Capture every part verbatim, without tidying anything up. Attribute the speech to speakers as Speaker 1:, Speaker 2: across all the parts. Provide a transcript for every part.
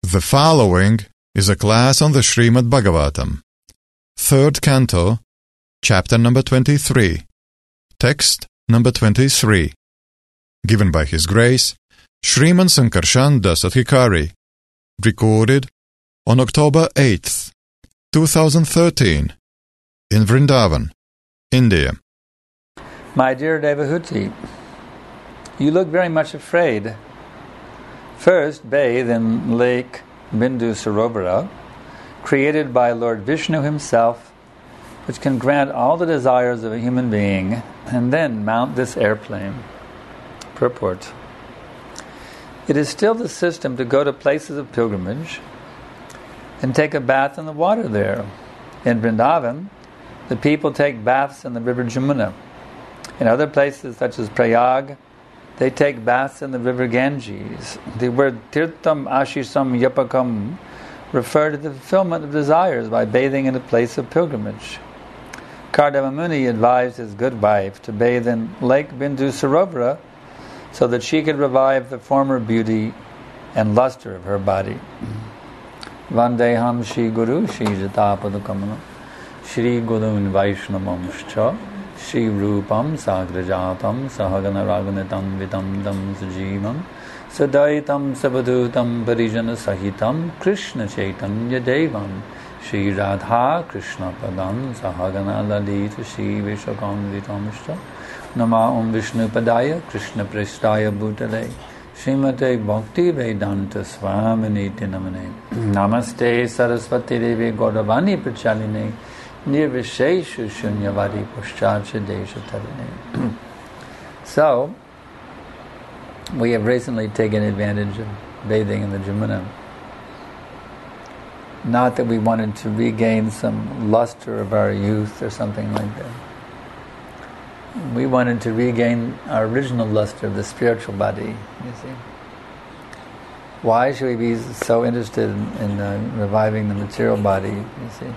Speaker 1: The following is a class on the Srimad Bhagavatam, third canto, chapter number twenty-three, text number twenty-three, given by His Grace, Shriman Sankarshan Das Adhikari, recorded on October eighth, two thousand thirteen, in Vrindavan, India.
Speaker 2: My dear Devahuti, you look very much afraid. First, bathe in Lake Bindu Sarovara, created by Lord Vishnu himself, which can grant all the desires of a human being, and then mount this airplane. Purport. It is still the system to go to places of pilgrimage and take a bath in the water there. In Vrindavan, the people take baths in the river Jamuna. In other places, such as Prayag, they take baths in the river Ganges. The word Tirtham Ashisam Yapakam refer to the fulfillment of desires by bathing in a place of pilgrimage. Kardama Muni advised his good wife to bathe in Lake Bindu Sarovara so that she could revive the former beauty and luster of her body. Vandeham Shri Guru Shri Jatapadukamana Shri Gurun Vaishnavamscha Shri Rupam Sagrajatam Sahagana Raghunitam Vitam Dam Sujivam Sadaitam Sabadutam Parijana Sahitam Krishna Chaitanya Devam Shri Radha Krishna Padam Sahagana Lalita Shri Vishakam Vitamshta Nama Om Vishnu Padaya Krishna Prestaya Bhutale Srimate Bhakti Vedanta Swaminiti Namane Namaste Saraswati Devi Gauravani Prachaline Nirvisheshu Shunyavadi Pushchacha Desha Tarine. So, we have recently taken advantage of bathing in the Jamuna. Not that we wanted to regain some luster of our youth or something like that. We wanted to regain our original luster of the spiritual body, you see. Why should we be so interested in, in uh, reviving the material body, you see?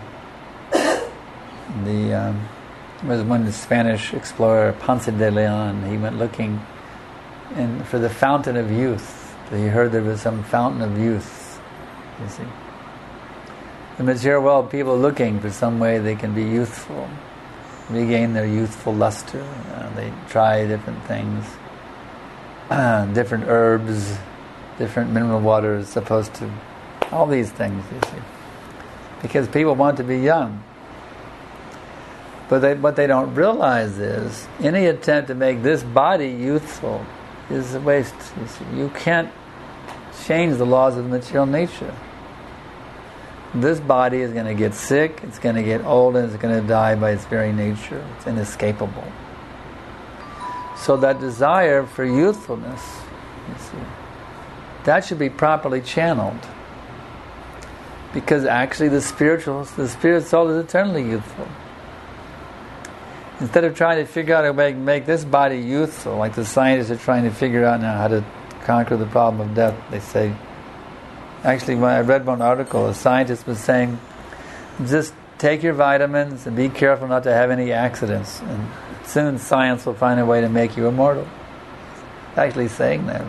Speaker 2: The um, there was one Spanish explorer, Ponce de Leon. He went looking in, for the fountain of youth. He heard there was some fountain of youth. You see, the material world, people looking for some way they can be youthful, regain their youthful luster. Uh, they try different things, uh, different herbs, different mineral waters, supposed to, all these things. You see, because people want to be young. But they, what they don't realize is any attempt to make this body youthful is a waste. You see, you can't change the laws of material nature. This body is going to get sick, it's going to get old, and it's going to die by its very nature. It's inescapable. So that desire for youthfulness, you see, that should be properly channeled. Because actually the spiritual, the spirit soul is eternally youthful. Instead of trying to figure out a way to make this body youthful, like the scientists are trying to figure out now how to conquer the problem of death, they say, actually when I read one article, a scientist was saying, just take your vitamins and be careful not to have any accidents, and soon science will find a way to make you immortal. Actually saying that.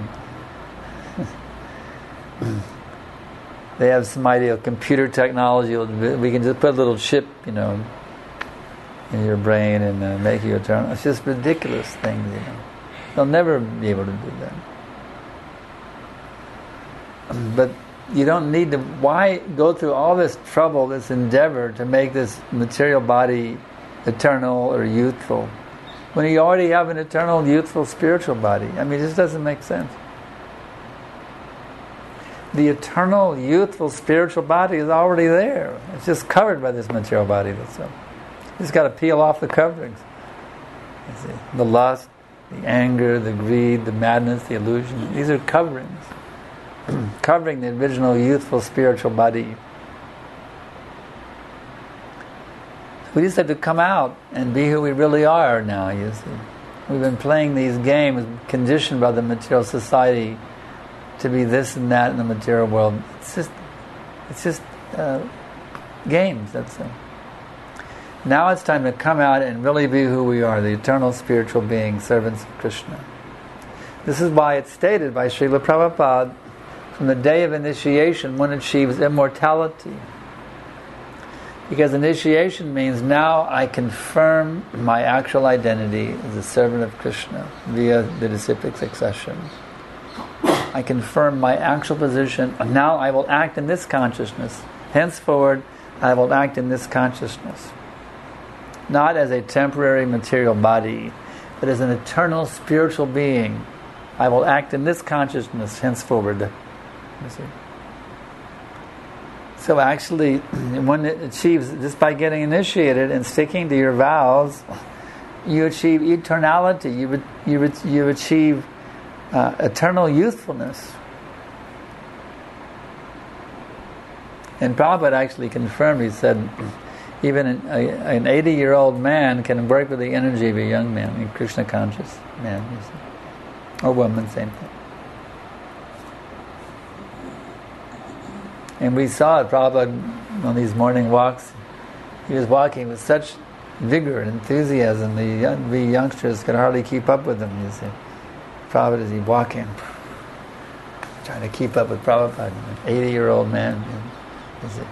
Speaker 2: They have some idea of computer technology, we can just put a little chip, you know, in your brain and uh, make you eternal. It's just ridiculous things, you know. They'll never be able to do that. But you don't need to. Why go through all this trouble, this endeavor to make this material body eternal or youthful, when you already have an eternal, youthful spiritual body? I mean, it just doesn't make sense. The eternal, youthful spiritual body is already there. It's just covered by this material body. That's all. You just got to peel off the coverings. You see, the lust, the anger, the greed, the madness, the illusion. These are coverings. Covering the original youthful spiritual body. We just have to come out and be who we really are now, you see. We've been playing these games conditioned by the material society to be this and that in the material world. It's just, it's just uh, games, that's it. Now it's time to come out and really be who we are, the eternal spiritual beings, servants of Krishna. This is why it's stated by Srila Prabhupada from the day of initiation, one achieves immortality. Because initiation means now I confirm my actual identity as a servant of Krishna via the disciplic succession. I confirm my actual position. Now I will act in this consciousness. Henceforward, I will act in this consciousness. Not as a temporary material body, but as an eternal spiritual being. I will act in this consciousness henceforward. You see? So actually, one achieves, just by getting initiated and sticking to your vows, you achieve eternality. You you you achieve uh, eternal youthfulness. And Prabhupada actually confirmed. He said, even an, a, an eighty-year-old man can work with the energy of a young man, a Krishna-conscious man, you see. Or woman, same thing. And we saw it, Prabhupada, on these morning walks. He was walking with such vigor and enthusiasm, the young, we youngsters could hardly keep up with him, you see. Prabhupada, as he walking, trying to keep up with Prabhupada, an eighty-year-old man, you see.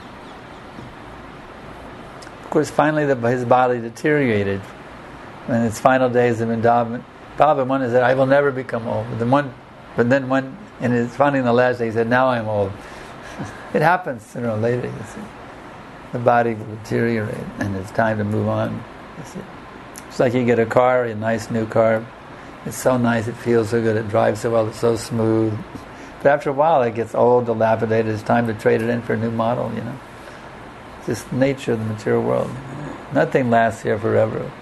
Speaker 2: Of course, finally the, his body deteriorated. In its final days of Vrindavan, Prabhupada one said, I will never become old. But then one, but then one, in his, finally in the last day, he said, now I'm old. It happens sooner or later, you see. The body will deteriorate and it's time to move on, you see. It's like you get a car, a nice new car. It's so nice, it feels so good, it drives so well, it's so smooth. But after a while it gets old, dilapidated, it's time to trade it in for a new model, you know. It's just nature of the material world. Nothing lasts here forever.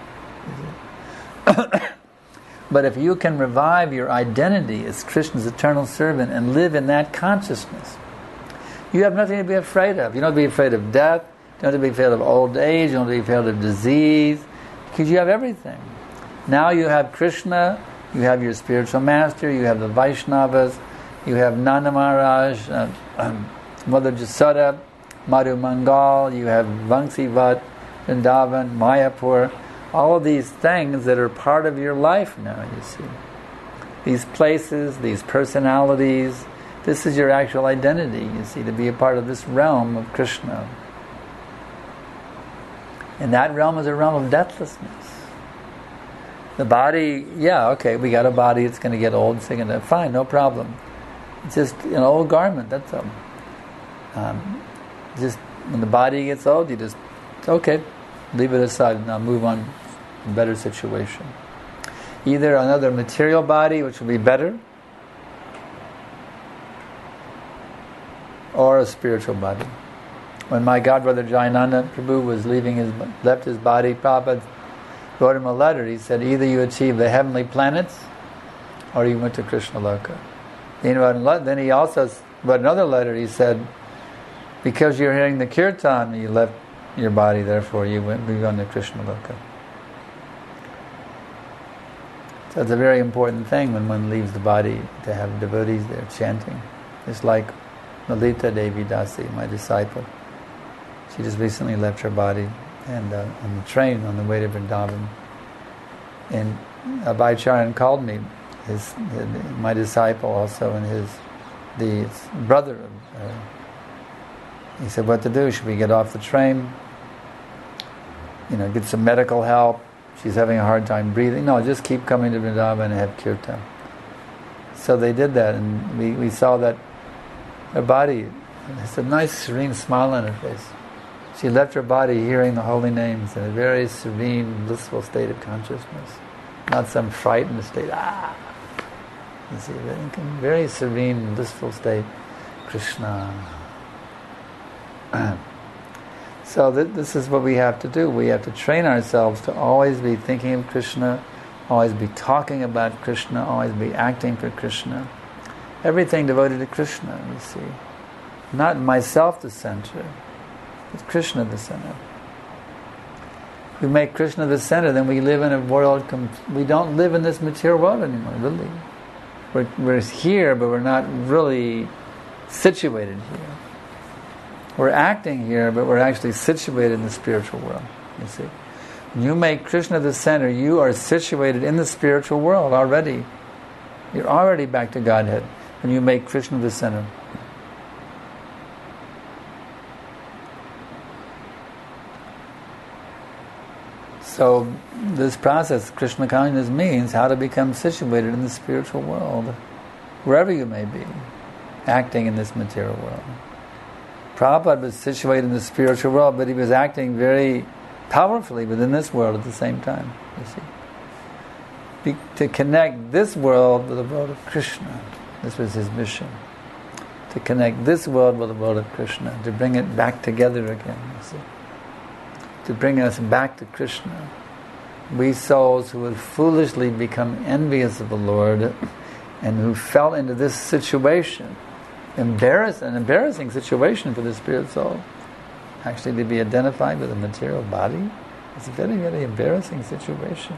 Speaker 2: But if you can revive your identity as Krishna's eternal servant and live in that consciousness, you have nothing to be afraid of. You don't have to be afraid of death. You don't have to be afraid of old age. You don't have to be afraid of disease. Because you have everything. Now you have Krishna. You have your spiritual master. You have the Vaishnavas. You have Nanda Maharaj, uh, um, Mother Jasoda, Madhu Mangal. You have Vamsivat, Vrindavan, Mayapur. All of these things that are part of your life now, you see. These places, these personalities. This is your actual identity, you see, to be a part of this realm of Krishna. And that realm is a realm of deathlessness. The body, yeah, okay, we got a body, it's going to get old, it's going to, fine, no problem. It's just an old garment, that's all. Um, just, when the body gets old, you just, okay, leave it aside, now move on to a better situation. Either another material body, which will be better, or a spiritual body. When my godbrother Jayananda Prabhu was leaving his left his body, Prabhupada wrote him a letter. He said, either you achieve the heavenly planets, or you went to Krishna Loka. Then he also wrote another letter. He said, because you're hearing the kirtan, you left your body. Therefore, you went you gone to Krishna Loka. So it's a very important thing when one leaves the body to have devotees there chanting. It's like Lalita Devi Dasi, my disciple. She just recently left her body and uh, on the train on the way to Vrindavan. And Abhaycharan called me, his, his my disciple also, and his the brother. Uh, he said, "What to do? Should we get off the train? You know, get some medical help? She's having a hard time breathing. No, just keep coming to Vrindavan and have kirtan." So they did that, and we, we saw that her body, it's a nice serene smile on her face. She left her body hearing the holy names in a very serene, blissful state of consciousness. Not some frightened state, ah! You see, very serene, blissful state. Krishna. So th- this is what we have to do. We have to train ourselves to always be thinking of Krishna, always be talking about Krishna, always be acting for Krishna. Everything devoted to Krishna, you see. Not myself the center, but Krishna the center. If we make Krishna the center, then we live in a world, com- we don't live in this material world anymore, really. We're, we're here, but we're not really situated here. We're acting here, but we're actually situated in the spiritual world, you see. When you make Krishna the center, you are situated in the spiritual world already. You're already back to Godhead when you make Krishna the center. So this process, Krishna consciousness, means how to become situated in the spiritual world, wherever you may be, acting in this material world. Prabhupada was situated in the spiritual world, but he was acting very powerfully within this world at the same time, you see. Be, to connect this world with the world of Krishna. This was his mission. To connect this world with the world of Krishna, to bring it back together again, you see. To bring us back to Krishna. We souls who had foolishly become envious of the Lord and who fell into this situation, embarrass, an embarrassing situation for the spirit soul, actually to be identified with a material body, it's a very, very embarrassing situation.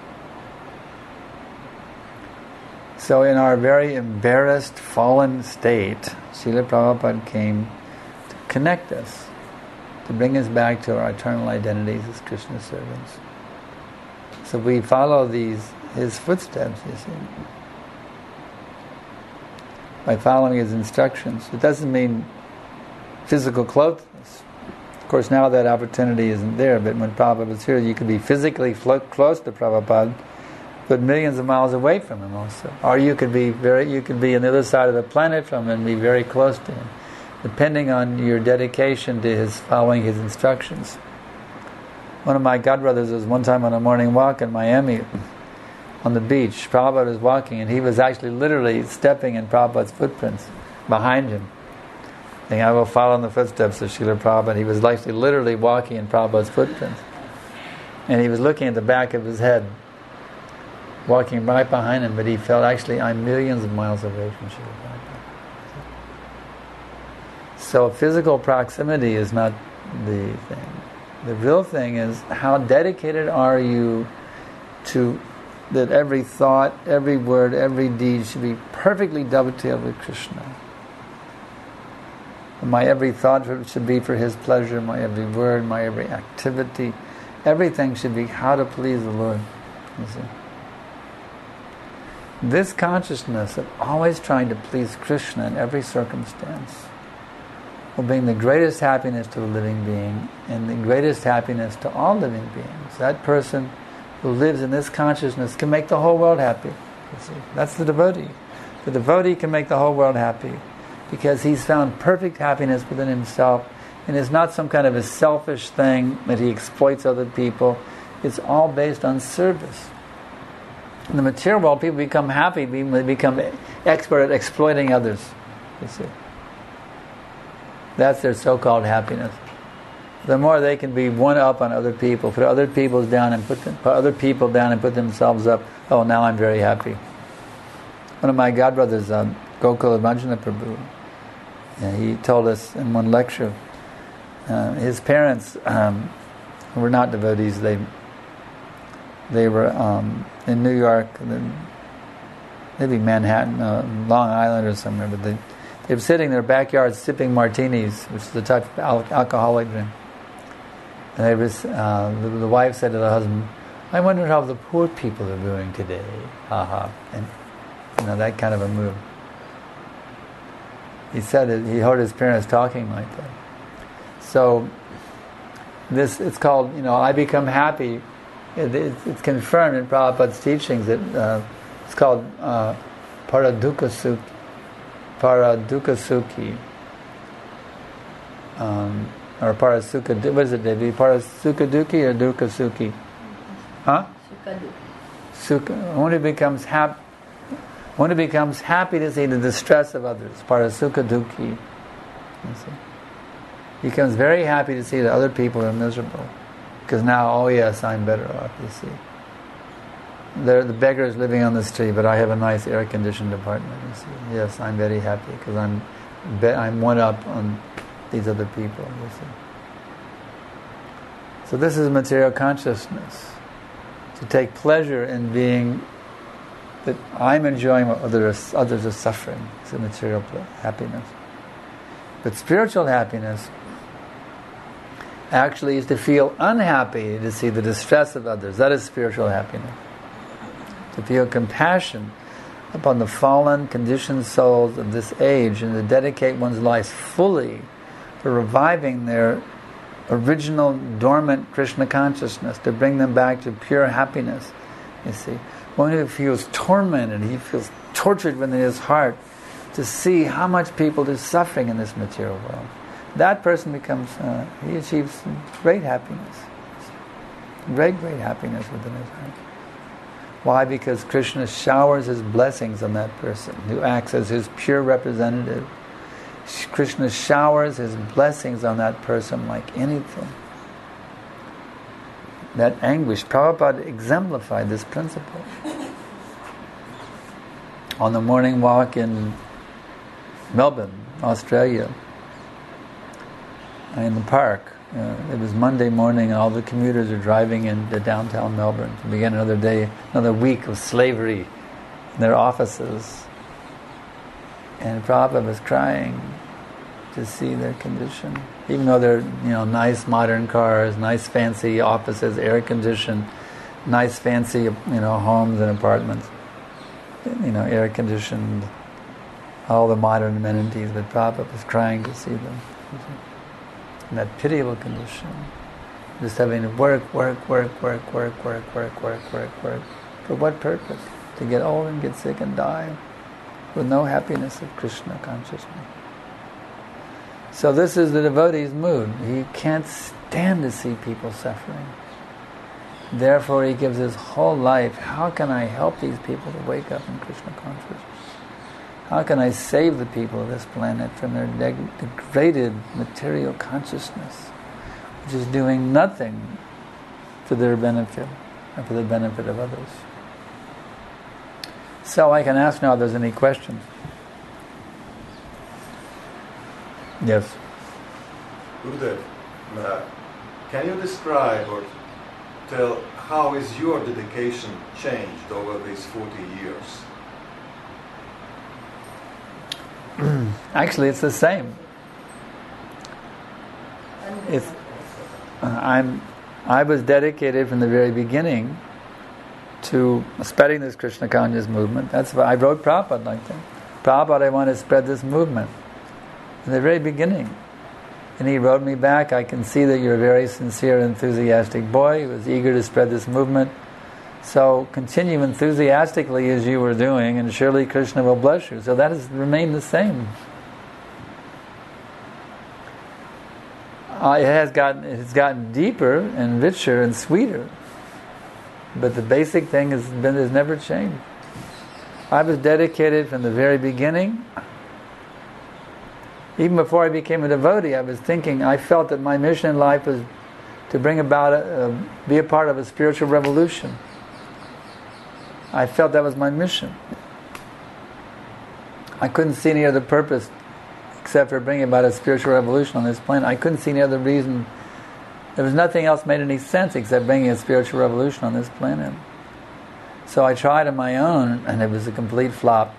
Speaker 2: So in our very embarrassed, fallen state, Srila Prabhupada came to connect us, to bring us back to our eternal identities as Krishna's servants. So we follow these his footsteps, you see, by following his instructions. It doesn't mean physical closeness. Of course, now that opportunity isn't there, but when Prabhupada was here, you could be physically flo- close to Prabhupada, but millions of miles away from him also. Or you could be very, you could be on the other side of the planet from him and be very close to him, depending on your dedication to his following his instructions. One of my godbrothers was one time on a morning walk in Miami on the beach. Prabhupada was walking and he was actually literally stepping in Prabhupada's footprints behind him. Saying, I will follow in the footsteps of Srila Prabhupada. He was actually literally walking in Prabhupada's footprints. And he was looking at the back of his head, walking right behind him, but he felt actually I'm millions of miles away from Srila Prabhupada. So physical proximity is not the thing. The real thing is how dedicated are you to that every thought, every word, every deed should be perfectly dovetailed with Krishna. My every thought should be for his pleasure, my every word, my every activity, everything should be how to please the Lord. You see? This consciousness of always trying to please Krishna in every circumstance will bring the greatest happiness to the living being and the greatest happiness to all living beings. That person who lives in this consciousness can make the whole world happy. You see? That's the devotee. The devotee can make the whole world happy because he's found perfect happiness within himself, and it's not some kind of a selfish thing that he exploits other people. It's all based on service. In the material world, people become happy when they become expert at exploiting others. You see, that's their so-called happiness. The more they can be one up on other people, put other people down and put, them, put other people down and put themselves up. Oh, now I'm very happy. One of my godbrothers, uh, Gokul Ranjana Prabhu, uh, he told us in one lecture, uh, his parents um, were not devotees. They they were um, in New York, maybe Manhattan, uh, Long Island or somewhere, but they, they were sitting in their backyard sipping martinis, which is the type of al- alcoholic drink. And they was, uh, the, the wife said to the husband, I wonder how the poor people are doing today. Ha ha. And you know, that kind of a move. He said it, he heard his parents talking like that. So this, it's called, you know, I become happy. It, it, it's confirmed in Prabhupada's teachings that uh, it's called uh, Paradukha Sukhi. Paradukha Sukhi. Um, or Parasukha, what is it, Devi? Parasukha Dukhi or Dukha Sukhi? Huh? Sukha. One who becomes happy, one who becomes happy to see the distress of others. Parasukha Dukhi. You see? He becomes very happy to see that other people are miserable. Because now, oh yes, I'm better off, you see. They're the beggars living on the street, but I have a nice air-conditioned apartment, you see. Yes, I'm very happy because I'm be- I'm one up on these other people, you see. So this is material consciousness. To take pleasure in being that I'm enjoying what others, others are suffering. It's a material happiness. But spiritual happiness actually is to feel unhappy to see the distress of others. That is spiritual happiness. To feel compassion upon the fallen, conditioned souls of this age and to dedicate one's life fully for reviving their original dormant Krishna consciousness, to bring them back to pure happiness. You see, one who feels tormented, he feels tortured within his heart to see how much people are suffering in this material world. That person becomes, uh, he achieves great happiness. Great, great happiness within his heart. Why? Because Krishna showers his blessings on that person who acts as his pure representative. Krishna showers his blessings on that person like anything. That anguish, Prabhupada exemplified this principle. On the morning walk in Melbourne, Australia, in the park, uh, it was Monday morning and all the commuters are driving into downtown Melbourne to begin another day, another week of slavery in their offices. And Prabhupada was crying to see their condition. Even though they're, you know, nice modern cars, nice fancy offices, air conditioned, nice fancy, you know, homes and apartments, you know, air conditioned, all the modern amenities, but Prabhupada was crying to see them. In that pitiable condition. Just having to work, work, work, work, work, work, work, work, work, work. For what purpose? To get old and get sick and die with no happiness of Krishna consciousness. So this is the devotee's mood. He can't stand to see people suffering. Therefore he gives his whole life, how can I help these people to wake up in Krishna consciousness? How can I save the people of this planet from their deg- degraded material consciousness, which is doing nothing for their benefit and for the benefit of others? So I can ask now if there's any questions. Yes.
Speaker 3: Gurudev, uh, can you describe or tell how is your dedication changed over these forty years?
Speaker 2: Actually, it's the same. If uh, I'm, I was dedicated from the very beginning to spreading this Krishna conscious movement. That's why I wrote Prabhupada like that. Prabhupada, I want to spread this movement from the very beginning. And he wrote me back, I can see that you're a very sincere, enthusiastic boy who was eager to spread this movement. So continue enthusiastically as you were doing, and surely Krishna will bless you. So that has remained the same. Uh, it has gotten it has gotten deeper and richer and sweeter, but the basic thing has been has never changed. I was dedicated from the very beginning. Even before I became a devotee, I was thinking. I felt that my mission in life was to bring about a, a be a part of a spiritual revolution. I felt that was my mission. I couldn't see any other purpose except for bringing about a spiritual revolution on this planet. I couldn't see any other reason. There was nothing else made any sense except bringing a spiritual revolution on this planet. So I tried on my own, and it was a complete flop.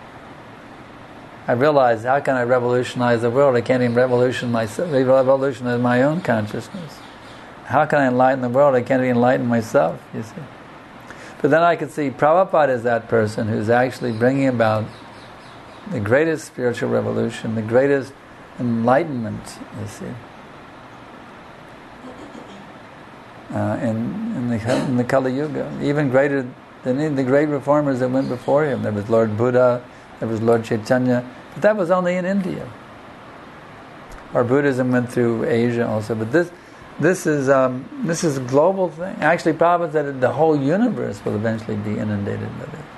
Speaker 2: I realized, how can I revolutionize the world? I can't even revolution myself, revolutionize my own consciousness. How can I enlighten the world? I can't even enlighten myself, you see. But then I could see Prabhupada is that person who's actually bringing about the greatest spiritual revolution, the greatest enlightenment, you see, uh, in, in, the, in the Kali Yuga. Even greater than the great reformers that went before him. There was Lord Buddha, there was Lord Chaitanya, but that was only in India. Or Buddhism went through Asia also, but this This is um, this is a global thing. Actually, Prabhupada said that the whole universe will eventually be inundated with it.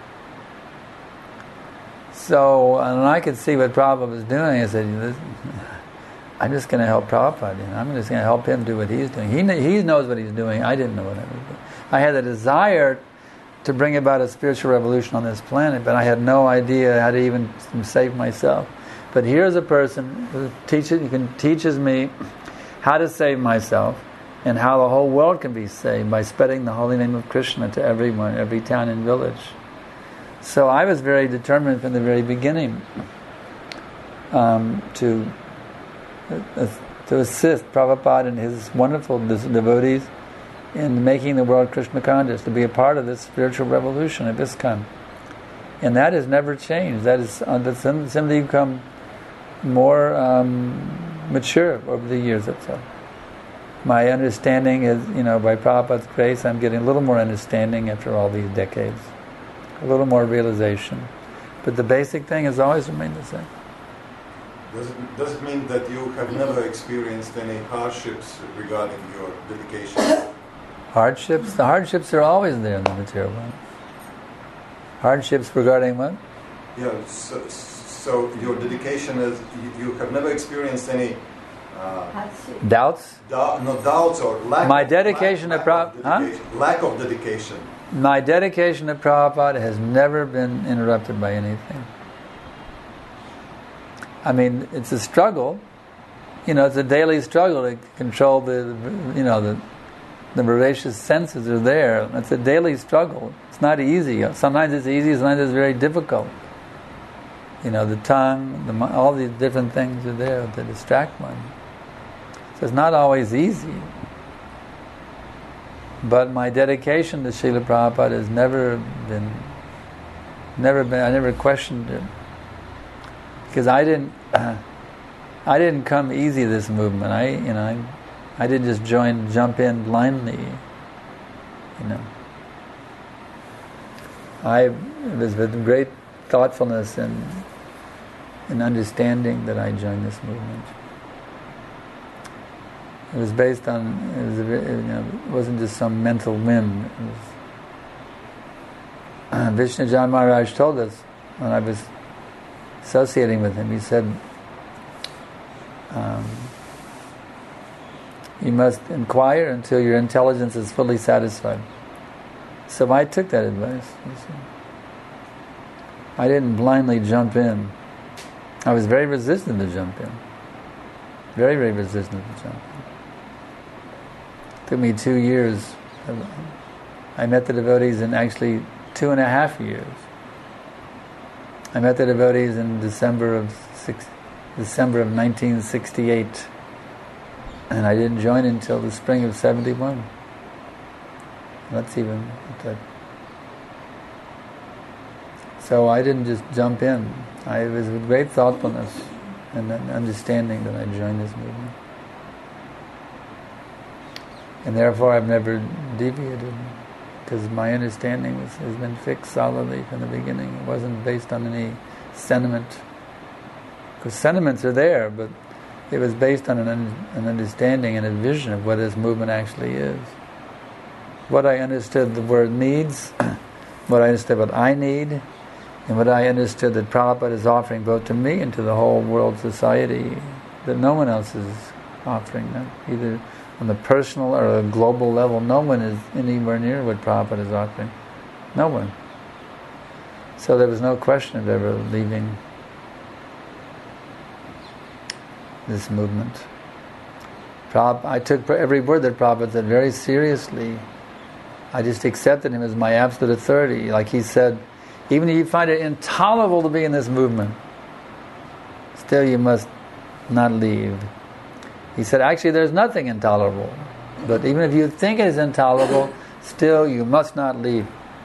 Speaker 2: So, and I could see what Prabhupada was doing. I said, I'm just going to help Prabhupada. You know? I'm just going to help him do what he's doing. He he knows what he's doing. I didn't know what I was doing. I had a desire to bring about a spiritual revolution on this planet, but I had no idea how to even save myself. But here's a person who teaches, he can teaches me how to save myself, and how the whole world can be saved by spreading the holy name of Krishna to everyone, every town and village. So I was very determined from the very beginning um, to uh, to assist Prabhupada and his wonderful devotees in making the world Krishna conscious, to be a part of this spiritual revolution of ISKCON. And that has never changed. That is uh, that's simply become more um, mature over the years, that's all. My understanding is, you know, by Prabhupada's grace, I'm getting a little more understanding after all these decades. A little more realization. But the basic thing has always remained the same.
Speaker 3: Does it, does it mean that you have never experienced any hardships regarding your dedication?
Speaker 2: Hardships? The hardships are always there in the material world. Hardships regarding what?
Speaker 3: Yeah, so, so your dedication is, you, you have never experienced any uh,
Speaker 2: doubts?
Speaker 3: Doubt, no doubts or lack
Speaker 2: My
Speaker 3: of,
Speaker 2: dedication
Speaker 3: lack,
Speaker 2: to
Speaker 3: lack,
Speaker 2: Prabhupada,
Speaker 3: of huh? lack of dedication.
Speaker 2: My dedication to Prabhupada has never been interrupted by anything. I mean, it's a struggle. You know, it's a daily struggle to control the, you know, the the voracious senses are there. It's a daily struggle. It's not easy. Sometimes it's easy, sometimes it's very difficult. You know, the tongue, the all these different things are there to distract one. So it's not always easy. But my dedication to Srila Prabhupada has never been, never been, I never questioned it. Because I didn't, uh, I didn't come easy to this movement. I, you know, I, I didn't just join, jump in blindly. You know, I it was with great thoughtfulness and, and understanding that I joined this movement. It was based on, it, was a, you know, it wasn't just some mental whim. It was, uh, Vishnujan Maharaj told us when I was associating with him, he said, um, you must inquire until your intelligence is fully satisfied. So I took that advice. You see. I didn't blindly jump in. I was very resistant to jump in. Very, very resistant to jump in. It took me two years. I met the devotees in actually two and a half years. I met the devotees in December of six, December of nineteen sixty-eight, and I didn't join until the spring of seventy-one. That's even that. So I didn't just jump in. I was with great thoughtfulness and understanding that I joined this movement, and therefore I've never deviated. Because my understanding was, has been fixed solidly from the beginning. It wasn't based on any sentiment. Because sentiments are there, but it was based on an, an understanding and a vision of what this movement actually is. What I understood the word needs, what I understood what I need, and what I understood that Prabhupada is offering both to me and to the whole world society, that no one else is offering them, either on the personal or a global level. No one is anywhere near what Prabhupada is offering. No one. So there was no question of ever leaving this movement. Prabhupada, I took every word that Prabhupada said very seriously. I just accepted him as my absolute authority. Like he said, even if you find it intolerable to be in this movement, still you must not leave. He said, actually there's nothing intolerable. But even if you think it is intolerable, still you must not leave.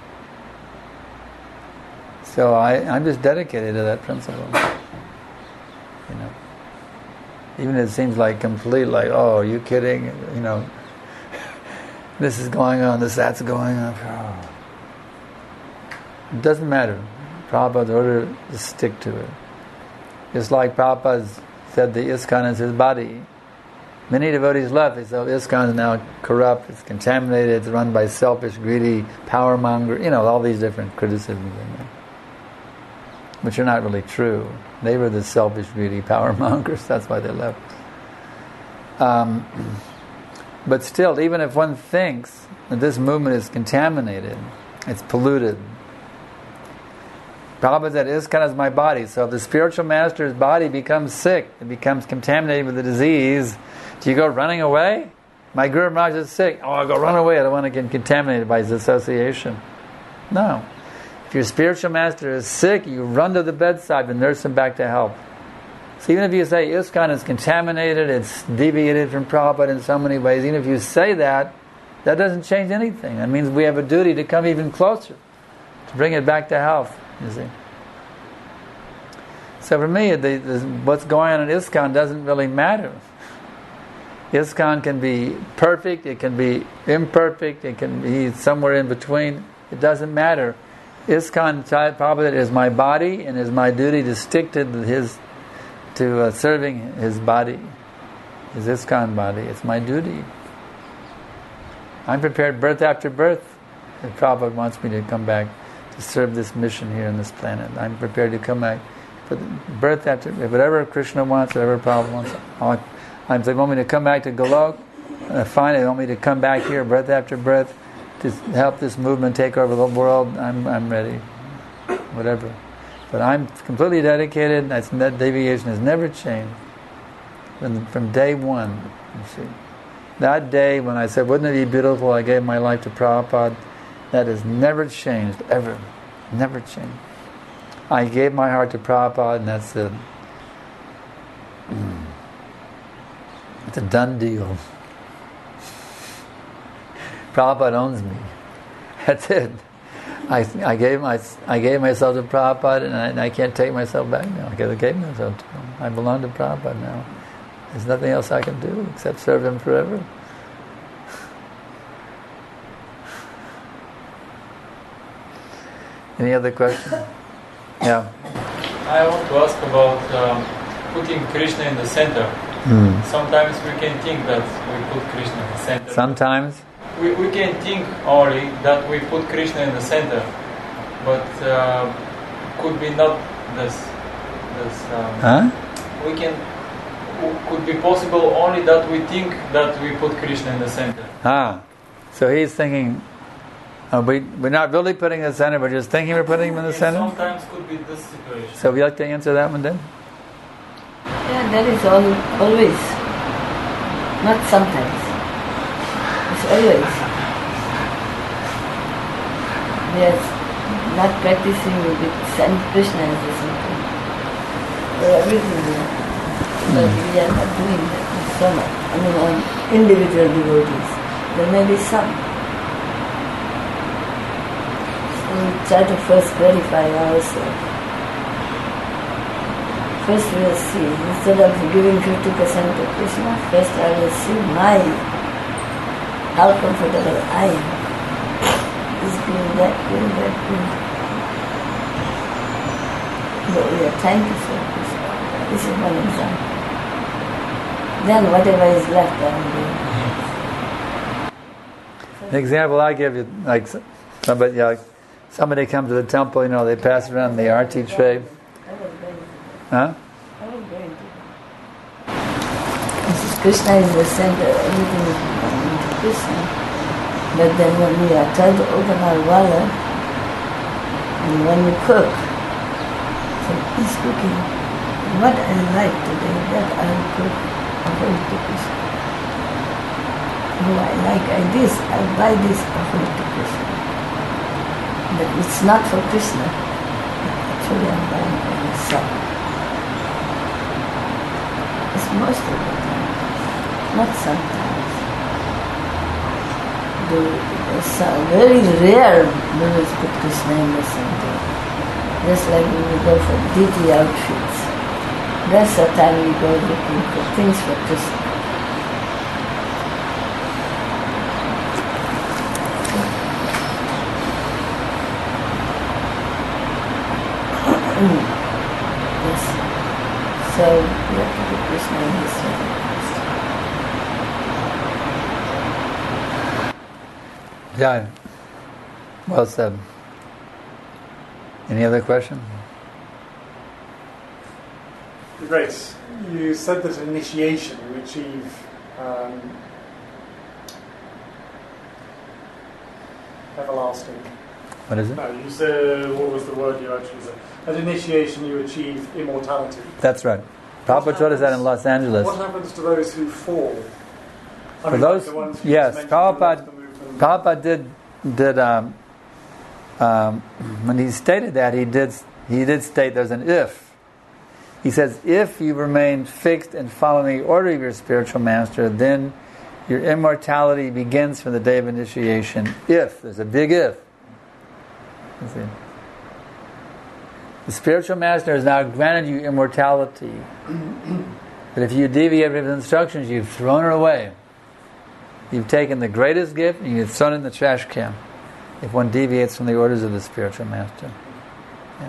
Speaker 2: So I, I'm just dedicated to that principle. You know. Even if it seems like complete, like, oh, are you kidding? You know, this is going on, this, that's going on. Oh. It doesn't matter. Prabhupada's order to stick to it. Just like Prabhupada said the ISKCON is his body. Many devotees left. They said, ISKCON is now corrupt, it's contaminated, it's run by selfish, greedy, power monger, you know, all these different criticisms in there, which are not really true. They were the selfish, greedy power mongers, that's why they left. Um, but still, even if one thinks that this movement is contaminated, it's polluted. Prabhupada said, ISKCON is my body. So if the spiritual master's body becomes sick, it becomes contaminated with a disease, do you go running away? My Guru Maharaj is sick. Oh, I'll go run away. I don't want to get contaminated by his association. No. If your spiritual master is sick, you run to the bedside and nurse him back to health. So even if you say ISKCON is contaminated, it's deviated from Prabhupada in so many ways, even if you say that, that doesn't change anything. That means we have a duty to come even closer, to bring it back to health, you see. So for me, the, the, what's going on in ISKCON doesn't really matter. ISKCON can be perfect, it can be imperfect, it can be somewhere in between. It doesn't matter. ISKCON Prabhupada is my body, and is my duty to stick to his, to uh, serving his body, his ISKCON body. It's my duty. I'm prepared birth after birth. If Prabhupada wants me to come back to serve this mission here on this planet, I'm prepared to come back for the birth after whatever Krishna wants, whatever Prabhupada wants. I'll, I'm they want me to come back to Golok, uh, fine. They want me to come back here, birth after birth, to help this movement take over the world. I'm I'm ready, whatever. But I'm completely dedicated. That's, that deviation has never changed from, from day one. You see, that day when I said, "Wouldn't it be beautiful?" I gave my life to Prabhupada. That has never changed ever, never changed. I gave my heart to Prabhupada, and that's it. It's a done deal. Prabhupada owns me. That's it. I I gave my I gave myself to Prabhupada, and I, and I can't take myself back now. I gave myself to him. I belong to Prabhupada now. There's nothing else I can do except serve him forever. Any other questions? Yeah.
Speaker 4: I want to ask about um, putting Krishna in the center.
Speaker 2: Hmm.
Speaker 4: Sometimes we can think that we put Krishna in the center.
Speaker 2: Sometimes?
Speaker 4: We, we can think only that we put Krishna in the center, but uh, could be not this. this um,
Speaker 2: huh?
Speaker 4: We can, could be possible only that we think that we put Krishna in the center.
Speaker 2: Ah, so he's thinking, uh, we, we're not really putting him in the center, we're just thinking we're putting him in the
Speaker 4: Yes,
Speaker 2: center?
Speaker 4: Sometimes could be this situation.
Speaker 2: So would you like to answer that one then?
Speaker 5: Yeah, that is all, always. Not sometimes. It's always. Yes, not practicing with Saint Krishna is the center. For everything, yeah. But we are not doing that so much. I mean, on individual devotees. There may be some. So we try to first verify ourselves. First we will see, instead of giving fifty percent to Krishna, first I will see my, how comfortable I am. This doing that, doing that, doing that. But we are trying to serve Krishna. This is one example. Then whatever is left I will do.
Speaker 2: The example I give you, like somebody, like somebody comes to the temple, you know, they pass around the arti tray. Huh?
Speaker 5: I was going to. This is Krishna is the center, everything is belonging to Krishna. But then when we are trying to open our wallet, and when we cook, so he's cooking. What I like today, that I will cook, offer it to Krishna. Oh, I like I this, I'll buy this, offer it to Krishna. But it's not for Krishna. Actually, I'm buying for myself. It's most of the time, not sometimes. The, it's a very rare we will put Krishna in the center. Just like we will go for deity outfits. That's the time we go looking for things for Krishna. Yes. So we have to put Krishna in the center.
Speaker 2: Yeah. Well said. Any other question?
Speaker 6: Grace, you said that in initiation you achieve um, everlasting.
Speaker 2: What is it?
Speaker 6: No, you said, what was the word you actually said? At initiation you achieve immortality.
Speaker 2: That's right. Prabhupada told us that in Los Angeles.
Speaker 6: What happens to those who fall? I
Speaker 2: For
Speaker 6: mean,
Speaker 2: those,
Speaker 6: like the ones you
Speaker 2: yes,
Speaker 6: just mentioned who left
Speaker 2: Prabhupada,
Speaker 6: the movement.
Speaker 2: Prabhupada did did um, um, when he stated that he did he did state there's an if. He says if you remain fixed and following the order of your spiritual master, then your immortality begins from the day of initiation. If there's a big if. You see. The spiritual master has now granted you immortality. But if you deviate from his instructions, you've thrown her away. You've taken the greatest gift and you've thrown it in the trash can. If one deviates from the orders of the spiritual master. Yeah.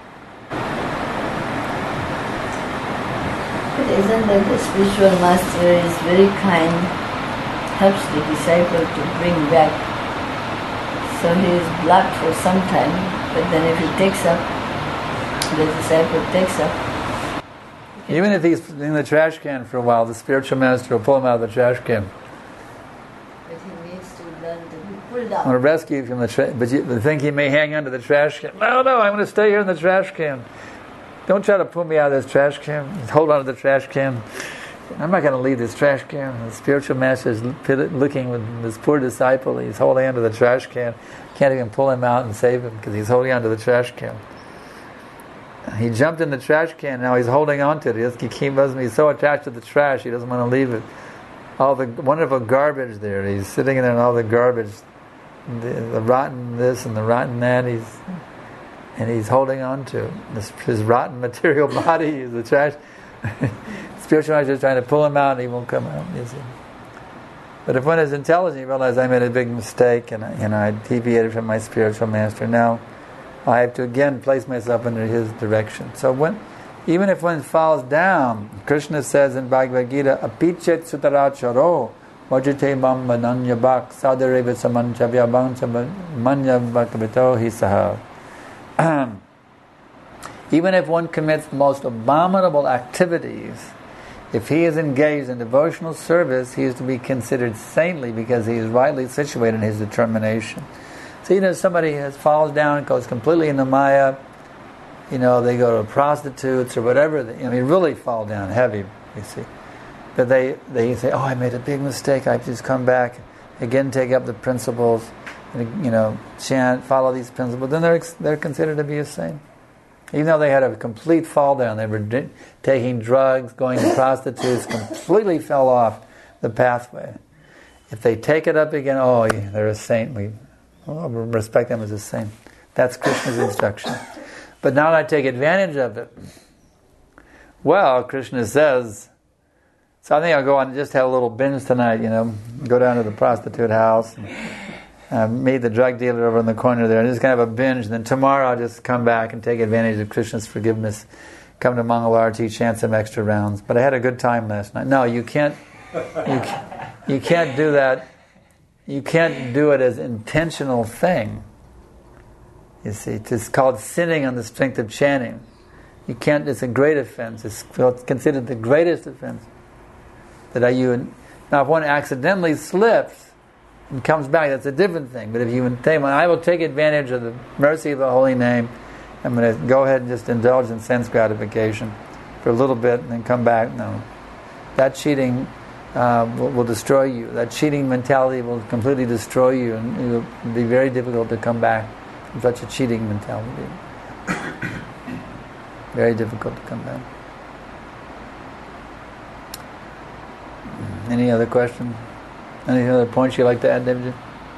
Speaker 5: But isn't that the spiritual master is very kind, helps the disciple to bring back. So he is blocked for some time, but then if he takes up, the disciple takes up.
Speaker 2: Even if he's in the trash can for a while, the spiritual master will pull him out of the trash can.
Speaker 5: But he needs to learn to be pulled out.
Speaker 2: I want to rescue you from the trash, but you think he may hang on to the trash can. No, no, I'm going to stay here in the trash can. Don't try to pull me out of this trash can. Hold on to the trash can. I'm not going to leave this trash can. The spiritual master is looking with this poor disciple. He's holding onto the trash can. Can't even pull him out and save him because he's holding onto the trash can. He jumped in the trash can. Now he's holding on to it. He doesn't, he keep, he's so attached to the trash. He doesn't want to leave it. All the wonderful garbage there. He's sitting in there and all the garbage, the, the rotten this and the rotten that. He's and he's holding on to this, his rotten material body. Is the trash. Spiritual master is trying to pull him out, and he won't come out. You see. But if one is intelligent, you realize I made a big mistake, and I, you know I deviated from my spiritual master. Now I have to again place myself under his direction. So when, even if one falls down, Krishna says in Bhagavad Gita, "Apichet sutaracharo vajate mam mananya bhak sadareva samanchavya bhancha manya bhakavito hisaha." Even if one commits the most abominable activities, if he is engaged in devotional service, he is to be considered saintly because he is rightly situated in his determination. So, you know, somebody has falls down and goes completely into Maya, you know, they go to prostitutes or whatever, they, I mean, really fall down heavy, you see. But they, they say, oh, I made a big mistake, I have to just come back, again take up the principles, and, you know, chant, follow these principles, then they're, they're considered to be a saint. Even though they had a complete fall down, they were d- taking drugs, going to prostitutes, completely fell off the pathway. If they take it up again, oh, yeah, they're a saint. We well, respect them as a saint. That's Krishna's instruction. But now that I take advantage of it, well, Krishna says, so I think I'll go on and just have a little binge tonight, you know, go down to the prostitute house, and, Uh, meet the drug dealer over in the corner there, and just kind of a binge. And then tomorrow I'll just come back and take advantage of Krishna's forgiveness, come to Mangalarti, chant some extra rounds. But I had a good time last night. No, you can't. You can't, you can't do that. You can't do it as intentional thing. You see, it's called sinning on the strength of chanting. You can't. It's a great offense. It's considered the greatest offense. That I you now if one accidentally slips and comes back, that's a different thing. But if you think, well, I will take advantage of the mercy of the holy name, I'm going to go ahead and just indulge in sense gratification for a little bit and then come back. No. That cheating uh, will, will destroy you. That cheating mentality will completely destroy you, and it will be very difficult to come back from such a cheating mentality. Very difficult to come back. Any other questions? Any other points you'd like to add, David?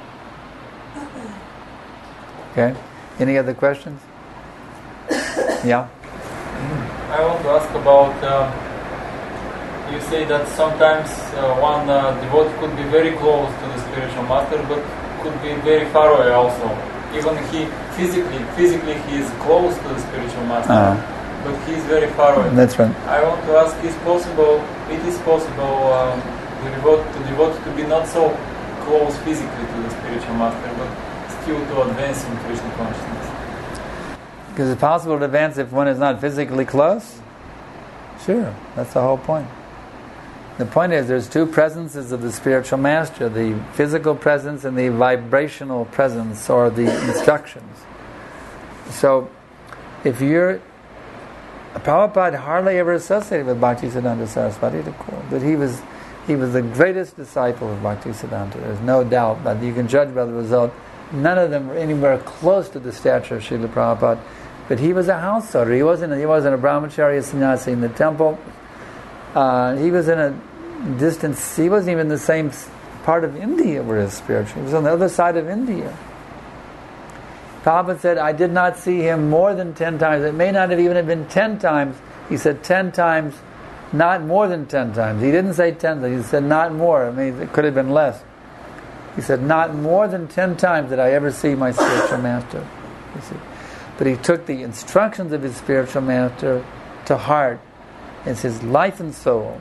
Speaker 2: Okay. Any other questions? Yeah?
Speaker 4: I want to ask about, uh, you say that sometimes uh, one uh, devotee could be very close to the spiritual master, but could be very far away also. Even he physically, physically he is close to the spiritual master, uh-huh. but he is very far away.
Speaker 2: That's right.
Speaker 4: I want to ask, is possible, it is possible um, to devote, to devote to be not so close physically to the spiritual master, but still to advance in Krishna consciousness?
Speaker 2: Because it's possible to advance if one is not physically close? Sure, that's the whole point. The point is there's two presences of the spiritual master, the physical presence and the vibrational presence, or the instructions. So, if you're... Prabhupada hardly ever associated with Bhaktisiddhanta Saraswati Thakur, but he was he was the greatest disciple of Bhaktisiddhanta. There's no doubt, but you can judge by the result. None of them were anywhere close to the stature of Srila Prabhupada, but he was a householder. He wasn't he wasn't a brahmacharya sannyasi in the temple. Uh, he was in a distance. He wasn't even in the same part of India where his spiritual. He was on the other side of India. Prabhupada said, I did not see him more than ten times. It may not have even have been ten times. He said ten times Not more than ten times. He didn't say ten times. He said not more. I mean, it could have been less. He said not more than ten times did I ever see my spiritual master. You see. But he took the instructions of his spiritual master to heart. It's his life and soul.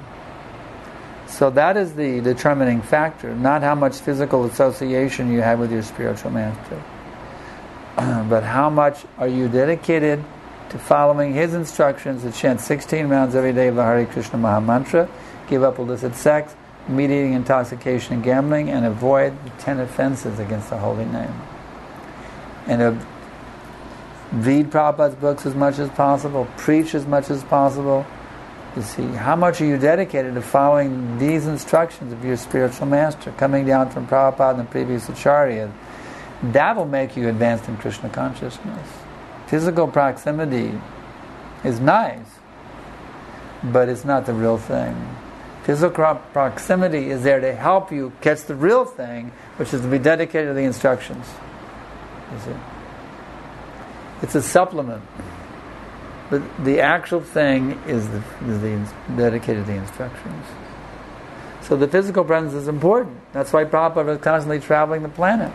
Speaker 2: So that is the determining factor, not how much physical association you have with your spiritual master, but how much are you dedicated to following his instructions to chant sixteen rounds every day of the Hare Krishna Maha Mantra, give up illicit sex, meat eating, intoxication, and gambling, and avoid the ten offenses against the holy name. And uh, read Prabhupada's books as much as possible, preach as much as possible. You see, how much are you dedicated to following these instructions of your spiritual master, coming down from Prabhupada and the previous Acharya? That will make you advanced in Krishna consciousness. Physical proximity is nice, but it's not the real thing. Physical proximity is there to help you catch the real thing, which is to be dedicated to the instructions. You see? It's a supplement. But the actual thing is, the, is the, dedicated to the instructions. So the physical presence is important. That's why Prabhupada was constantly traveling the planet.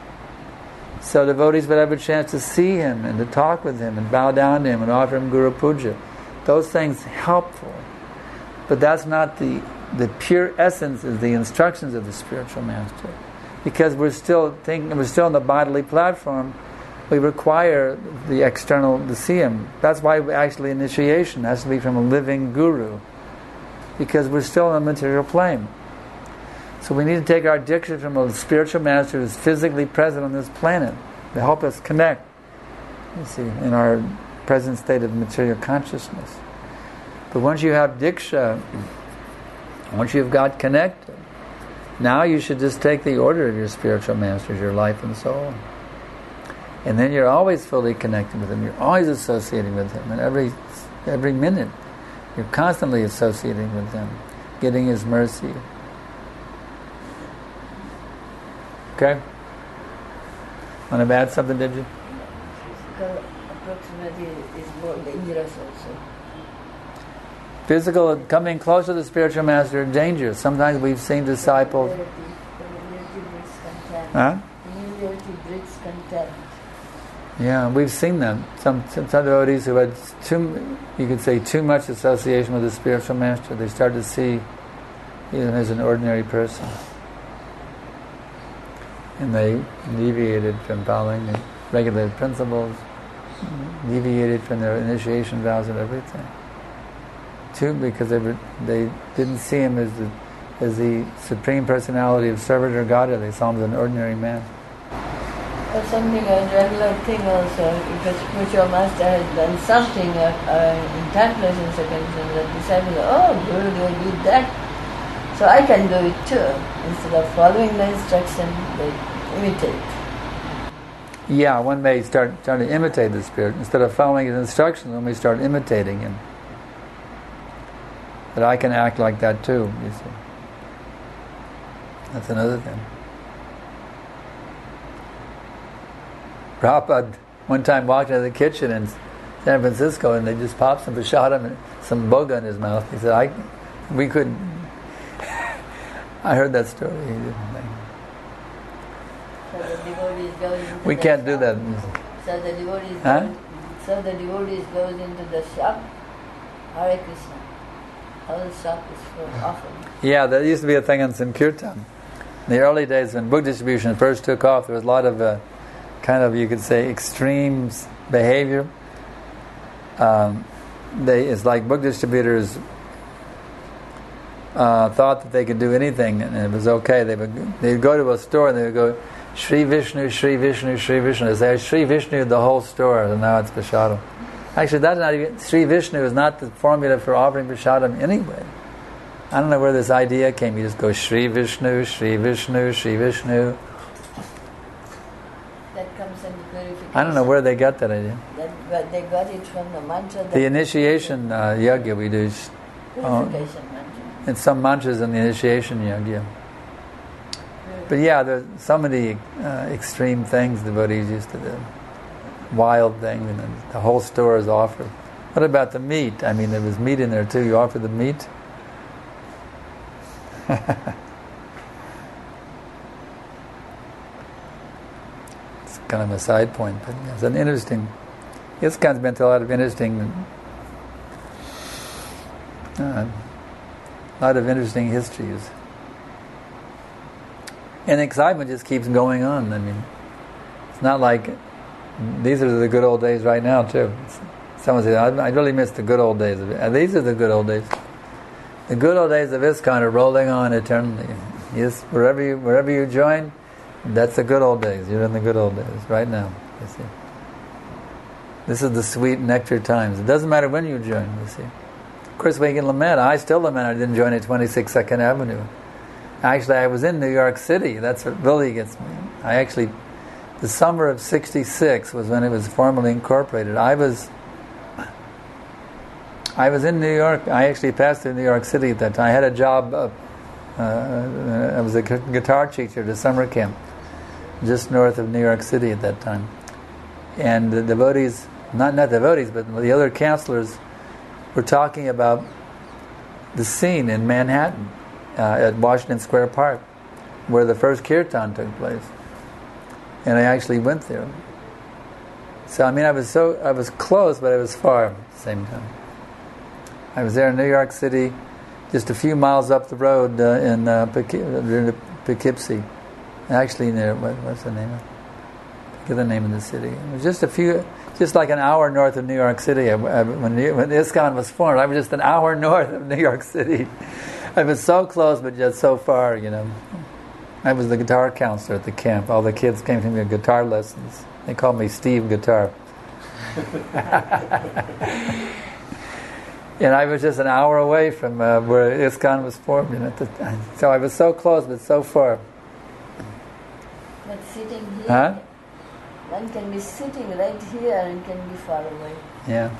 Speaker 2: So devotees would have a chance to see him and to talk with him and bow down to him and offer him Guru Puja. Those things helpful. But that's not the, the pure essence is the instructions of the spiritual master. Because we're still thinking, we're still on the bodily platform, we require the external to see him. That's why actually initiation has to be from a living guru, because we're still on the material plane. So we need to take our diksha from a spiritual master who's physically present on this planet to help us connect, you see, in our present state of material consciousness. But once you have diksha, once you've got connected, now you should just take the order of your spiritual masters, your life and soul. And then you're always fully connected with him. You're always associating with him. And every every minute, you're constantly associating with him, getting his mercy. Okay? Want to add something, did you?
Speaker 5: Physical proximity is more dangerous also.
Speaker 2: Physical, coming close to the spiritual master is dangerous. Sometimes we've seen disciples...
Speaker 5: Familiarity breeds contempt.
Speaker 2: Huh?
Speaker 5: Familiarity breeds contempt.
Speaker 2: Yeah, we've seen that. Some, some devotees who had too, you could say, too much association with the spiritual master, they start to see him as an ordinary person. And they deviated from following the regulated principles, deviated from their initiation vows and everything. Too, because they were, they didn't see him as the, as the supreme personality of Sarvatra Godhead. They saw him as an ordinary man.
Speaker 5: Or something, a regular thing also. If a spiritual master has done something uh, uh, in time, place, and circumstance, the disciple goes, oh, Guru, they did that, so I can do it too. Instead of following the instruction, they imitate.
Speaker 2: Yeah, one may start trying to imitate the Spirit. Instead of following his instructions, one may start imitating him. But I can act like that too, you see. That's another thing. Prabhupada one time walked into the kitchen in San Francisco and they just popped some prasadam and some boga in his mouth. He said, I, we couldn't... I heard that story. He didn't think.
Speaker 5: So the devotees go into
Speaker 2: We
Speaker 5: the
Speaker 2: can't do
Speaker 5: shop.
Speaker 2: that.
Speaker 5: So the devotees
Speaker 2: Huh?
Speaker 5: go, so the devotees goes into the shop, Hare Krishna. Whole shop is full of offerings.
Speaker 2: Yeah, there used to be a thing in Sankirtan. In the early days when book distribution first took off, there was a lot of uh, kind of, you could say, extreme behavior. Um, they, it's like book distributors uh, thought that they could do anything and it was okay. They would they'd go to a store and they would go, Shri Vishnu, Shri Vishnu, Shri Vishnu. They say Shri Vishnu the whole store, and now it's prasadam. Actually, that's not even, Shri Vishnu is not the formula for offering prasadam anyway. I don't know where this idea came. You just go Shri Vishnu, Shri Vishnu, Shri Vishnu.
Speaker 5: That comes in purification.
Speaker 2: I don't know where they got that idea.
Speaker 5: That, but they got it from the mantra. That
Speaker 2: The initiation uh, yagya we do, uh,
Speaker 5: purification mantra.
Speaker 2: and some mantras in the initiation yagya. But yeah, there's so many uh, extreme things devotees used to do. Wild things, and then the whole store is offered. What about the meat? I mean, there was meat in there too. You offer the meat? It's kind of a side point, but it's an interesting... ISKCON's been to a lot of interesting... Uh, a lot of interesting histories. And the excitement just keeps going on. I mean, it's not like... These are the good old days right now, too. Someone says, I really miss the good old days of it. These are the good old days. The good old days of ISKCON are rolling on eternally. Yes, wherever you wherever you join, that's the good old days. You're in the good old days right now. You see, this is the sweet nectar times. It doesn't matter when you join. You see, of course we can lament. I still lament I didn't join at twenty-six Second Avenue. Actually, I was in New York City. That's what really gets me. I actually, the summer of sixty-six was when it was formally incorporated. I was. I was in New York. I actually passed through New York City at that time. I had a job. Uh, uh, I was a guitar teacher at a summer camp just north of New York City at that time. And the devotees, not not devotees, but the other counselors were talking about the scene in Manhattan uh, at Washington Square Park where the first kirtan took place. And I actually went there. So I mean, I was so I was close, but I was far at the same time. I was there in New York City, just a few miles up the road uh, in uh, Poughkeepsie. Actually, near what, what's the name? I forget the name of the city. It was just a few, just like an hour north of New York City. I, I, when, when ISKCON was formed, I was just an hour north of New York City. I was so close, but yet so far. You know, I was the guitar counselor at the camp. All the kids came to me with guitar lessons. They called me Steve Guitar. And I was just an hour away from uh, where ISKCON was formed. You know, at the time. So I was so close, but so far.
Speaker 5: But sitting here,
Speaker 2: huh?
Speaker 5: one can be sitting right here and can be far away.
Speaker 2: Yeah.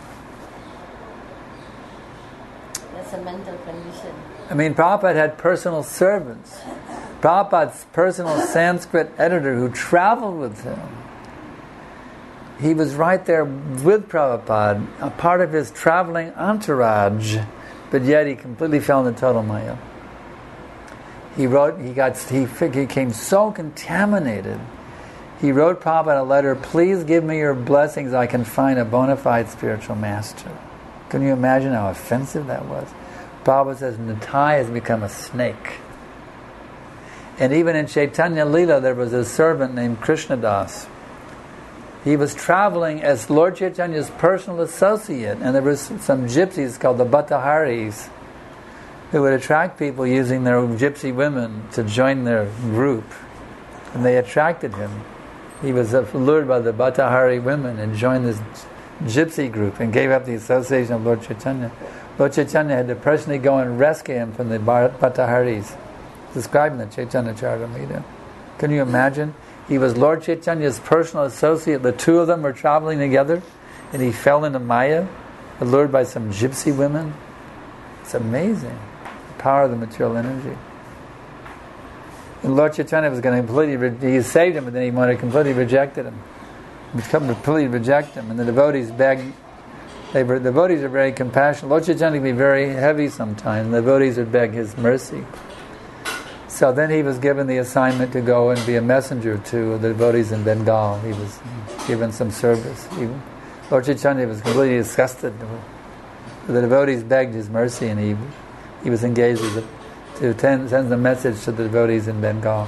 Speaker 5: That's a mental condition.
Speaker 2: I mean, Prabhupada had personal servants. Prabhupada's personal Sanskrit editor who traveled with him. He was right there with Prabhupada, a part of his traveling entourage, but yet he completely fell into total Maya. He wrote, he got, he became so contaminated. He wrote Prabhupada a letter, please give me your blessings, I can find a bona fide spiritual master. Can you imagine how offensive that was? Prabhupada says, Nitai has become a snake. And even in Chaitanya Leela, there was a servant named Krishnadas. He was traveling as Lord Chaitanya's personal associate, and there was some gypsies called the Bhattaharis who would attract people using their gypsy women to join their group. And they attracted him. He was lured by the Bhattahari women and joined this gypsy group and gave up the association of Lord Chaitanya. Lord Chaitanya had to personally go and rescue him from the Bhattaharis, described in the Chaitanya Charitamrita. Can you imagine? He was Lord Chaitanya's personal associate. The two of them were traveling together, and he fell into Maya, allured by some gypsy women. It's amazing, the power of the material energy. And Lord Chaitanya was going to completely, re- he saved him, but then he wanted to completely rejected him. He would come to completely reject him, and the devotees begged. They were, the devotees are very compassionate. Lord Chaitanya can be very heavy sometimes. The devotees would beg his mercy. So then he was given the assignment to go and be a messenger to the devotees in Bengal. He was given some service. He, Lord Chaitanya was completely disgusted. The devotees begged his mercy, and he he was engaged as a, to ten, send a message to the devotees in Bengal.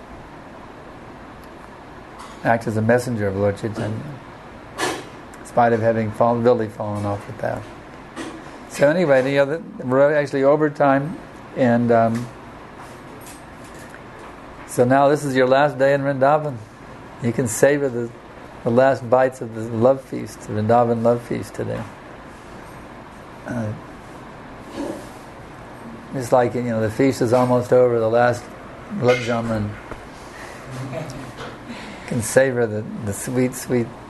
Speaker 2: Act as a messenger of Lord Chaitanya, in spite of having fallen, really fallen off the path. So anyway, you know, we're actually over time, and um, so now this is your last day in Vrindavan. You can savor the, the last bites of the love feast, the Vrindavan love feast today. Uh, it's like, you know, the feast is almost over, the last gulab jamun. You can savor the, the sweet, sweet